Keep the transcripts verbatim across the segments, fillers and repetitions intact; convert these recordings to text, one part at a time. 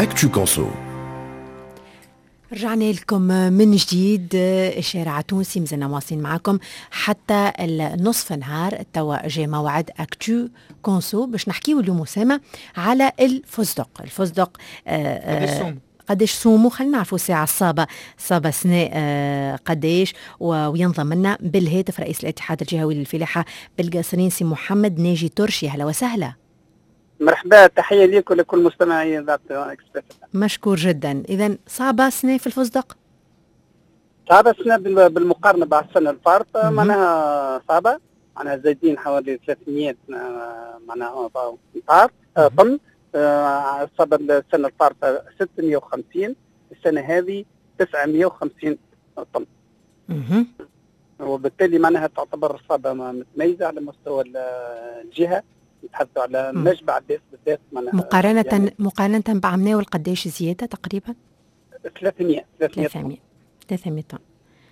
أكتو كونسو. رجعنا لكم من جديد. الشارع التونسي مازلنا مواصلين معكم حتى النصف نهار. توا جاي موعد أكتو كونسو باش نحكيو اليوم أسامة على الفستق. الفستق آه قديش سومو؟ خلينا نعرفوا الساعة الصابة صابة سناء آه قديش، وينضم لنا بالهاتف رئيس الاتحاد الجهوي للفلاحة بالقصرين سي محمد ناجي ترشي. هلا وسهلا. مرحبا، تحية ليك ولكل مستمعي ذات اكسبريس. مشكور جدا. إذن صعبة سنة في الفستق؟ صعبة سنة بالمقارنة مع السنة الفارط، معناها صعبة، معناها زايدين حوالي ثلاثمية معناها طار طن. صعبة السنة الفارطة ستمية وخمسين، السنة هذه تسعمية وخمسين طن. وبالتالي معناها تعتبر صعبة متميزة على مستوى الجهة. نتحدثوا على مجمع الداس بالذات مقارنة يعني مقارنة بعمناول قديش زيادة تقريبا؟ ثلاثمية ثلاثمية ثلاثمية طن.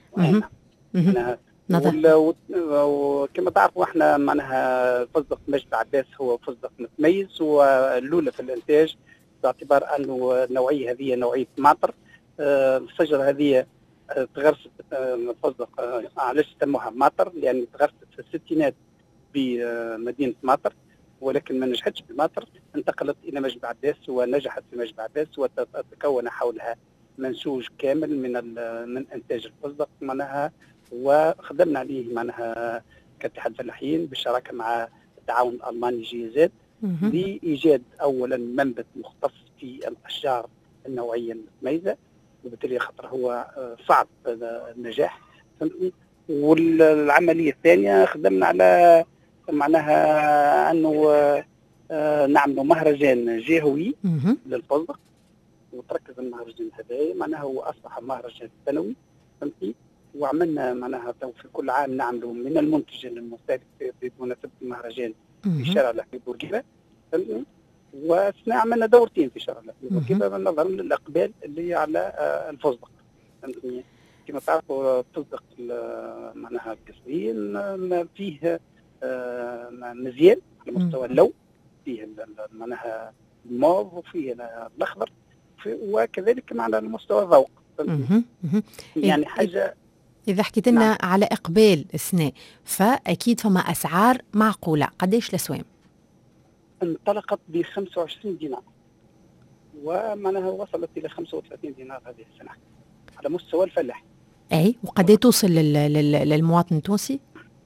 وكما تعرفوا احنا معناها فستق مجمع الداس هو فستق متميز والأولى في الإنتاج، باعتبار أنه النوعية هذه نوعية معطر. الشجرة هذه تغرست فستق، علاش سموها معطر؟ لأن تغرست في الستينات بمدينة ماطر، ولكن ما نجحتش بماطر، انتقلت إلى مجمع الداس ونجحت في مجمع الداس، وتكون حولها منسوج كامل من من إنتاج الفستق معناها. وخدمنا عليه معناها كاتحاد فلاحين بالشراكة مع التعاون الألماني جي زد لإيجاد أولا منبت مختص في الأشجار النوعية المتميزة، وبالتالي خاطر هو صعب النجاح، فهمتني. والعملية الثانية خدمنا على معناها أنه آه نعملوا مهرجان جهوي للفستق، وتركز المهرجان هذا معناها هو أصبح مهرجان سنوي، فهمتني. وعملنا معناها في كل عام نعملوا من المنتج للمستهلك بمناسبة المهرجان في شارع الحبيب بورقيبة، فهمتني. وعملنا دورتين في شارع الحبيب بورقيبة نظرا للإقبال اللي على آه الفستق، فهمتني. كما تعرفوا الفستق معناها القصرين فيه آه مزيان على مستوى اللون، فيه معناها الموف وفيه الاخضر، وكذلك معنا على مستوى الذوق، يعني حاجه. اذا حكيت لنا نعم. على اقبال السنة، فاكيد فما اسعار معقوله. قديش الاسوام؟ انطلقت ب خمسة وعشرين دينار ومعناها وصلت الى خمسة وثلاثين دينار هذه السنه على مستوى الفلاح. اي وقد توصل للمواطن التونسي؟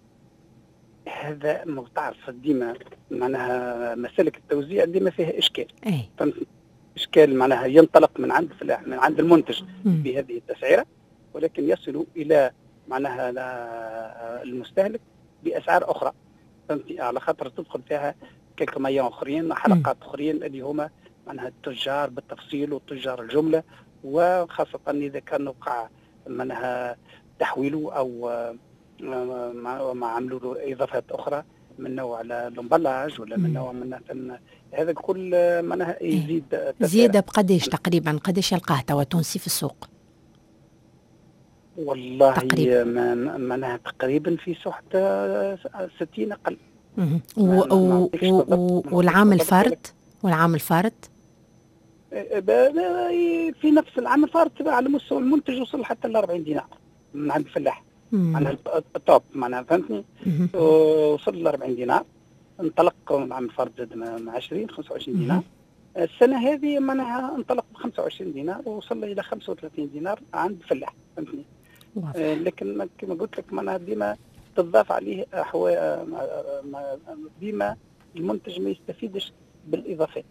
هذا ما تعرف ديما معناها مسالك التوزيع ديما فيها اشكال، اي اشكال معناها ينطلق من عند الفلاح من عند المنتج بهذه التسعيره، ولكن يصل الى معناها المستهلك باسعار اخرى، فهمتي، على خاطر تدخل فيها كالكمية اخرين حلقات اخرين اللي هما معناها التجار بالتفصيل وتجار الجمله، وخاصه اذا كان وقع معناها تحويله او ما عملوا له اضافات اخرى من نوع الامبلاج ولا من نوع من هذا كل معناها يزيد إيه؟ زياده بقديش تقريبا؟ قديش يلقاه توا تونسي في السوق؟ والله معناها تقريبا في سوحة ستين اقل. والعام الفارط والعام الفارط في نفس العام الفارط على مستوى المنتج وصل حتى ل أربعين دينار من عند الفلاح، معناها التوب معناها، فهمتني. وصل ل أربعين دينار، انطلق العام الفارط زاد مع عشرين خمسة وعشرين دينار. السنه هذه معناها انطلق ب خمسة وعشرين دينار ووصل الى خمسة وثلاثين دينار عند الفلاح، فهمتني. آه لكن كما قلت لك معناها ديما تضاف عليه احوال، ديما المنتج ما يستفيدش بالاضافات،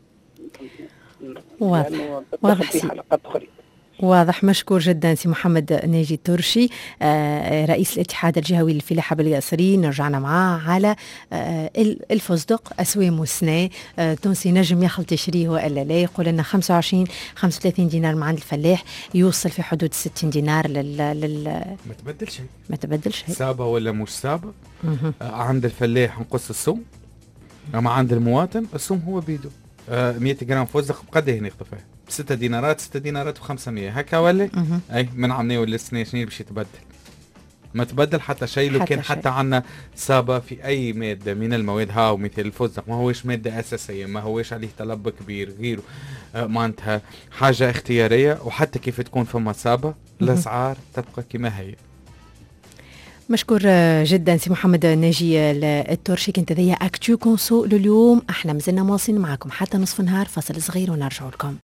واضح واضح في حلقات اخرى. واضح. مشكور جدا سي محمد ناجي ترشي آه رئيس الاتحاد الجهوي للفلاحة بالقصرين. رجعنا معاه على آه الفستق أسوام والسنة. آه تونسي نجم يخلط يشريه وإلا لا. يقول لنا خمسة وعشرين خمسة وثلاثين دينار من عند الفلاح، يوصل في حدود ستين دينار لل, لل... ما تبدل شيء ما تبدل شيء سابة ولا مش سابة. آه عند الفلاح نقص السوم، أما عند المواطن السوم هو بيده. آه مئة جرام فستق قد هنا يخطفه ستة دينارات ستة دينارات وخمسمية هكا ولا اي من عمني ولا السنة شنو باش يتبدل؟ ما تبدل حتى شيء. لو كان حتى عنا سابا في اي ماده من المواد هاو مثل الفستق ما هوش ماده اساسيه، ما هوش عليه طلب كبير غيره، آه معناتها حاجه اختياريه. وحتى كيف تكون فما سابا الاسعار تبقى كما هي. مشكور جدا سي محمد ناجي الترشي. كنت ذي اكتو كونسو لليوم. احنا مازلنا مواصلين معكم حتى نصف النهار، فاصل صغير ونرجع لكم.